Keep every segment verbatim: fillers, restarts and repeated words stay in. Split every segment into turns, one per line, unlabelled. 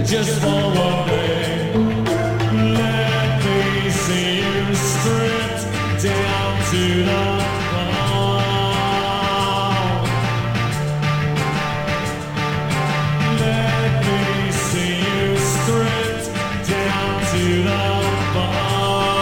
just for one day. Let me see you stripped down to the bone. Let me see you stripped down to the bone.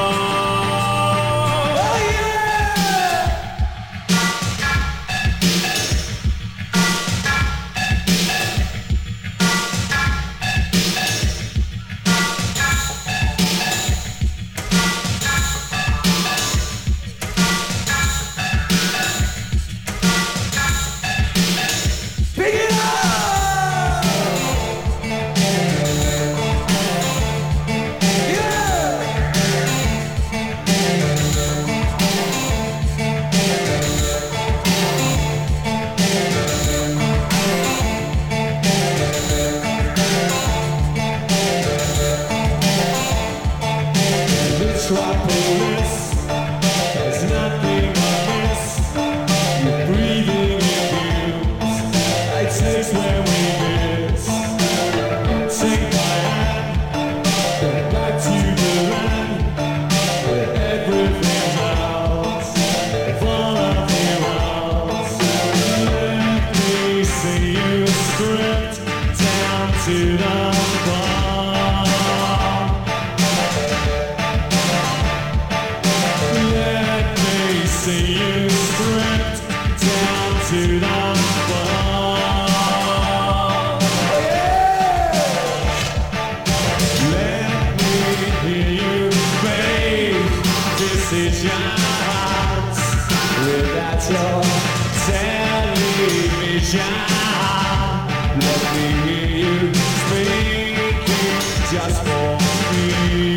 Metropolis, there's nothing amiss. You're breathing in fumes. I taste where we miss. Take my hand, go back to the land where everything's out. Follow me out. Let me see you stripped down to the bone. See you stripped down to the bone. Let me hear you make decisions without your television. Let me hear you speaking just for me.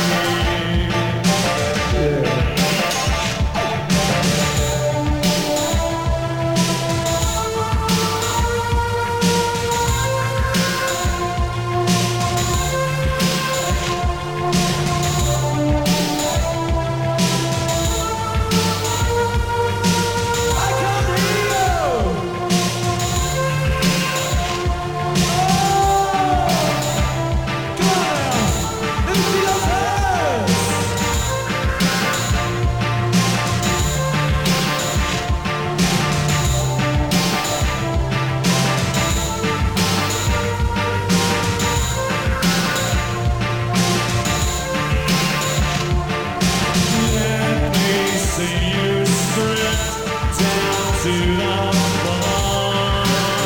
To the bone.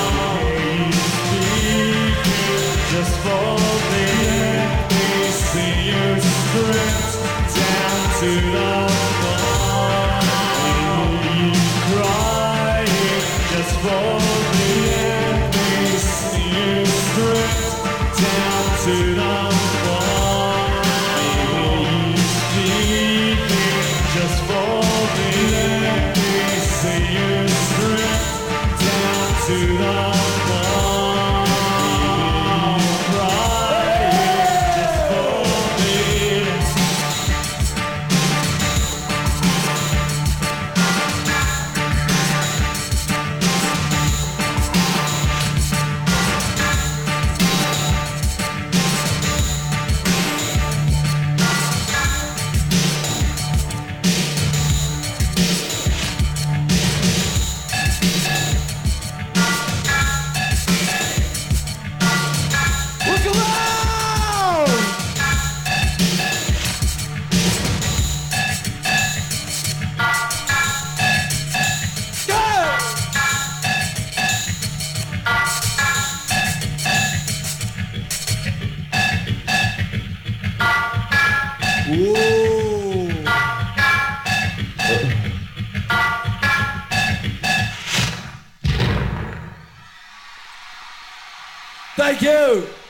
Just for me. Let me see you stripped down to the bone. Crying just for me. Let me see you stripped down to the bone. Speaking just for me. Let me see you to the bone, crying just for me. Whoa. Thank you.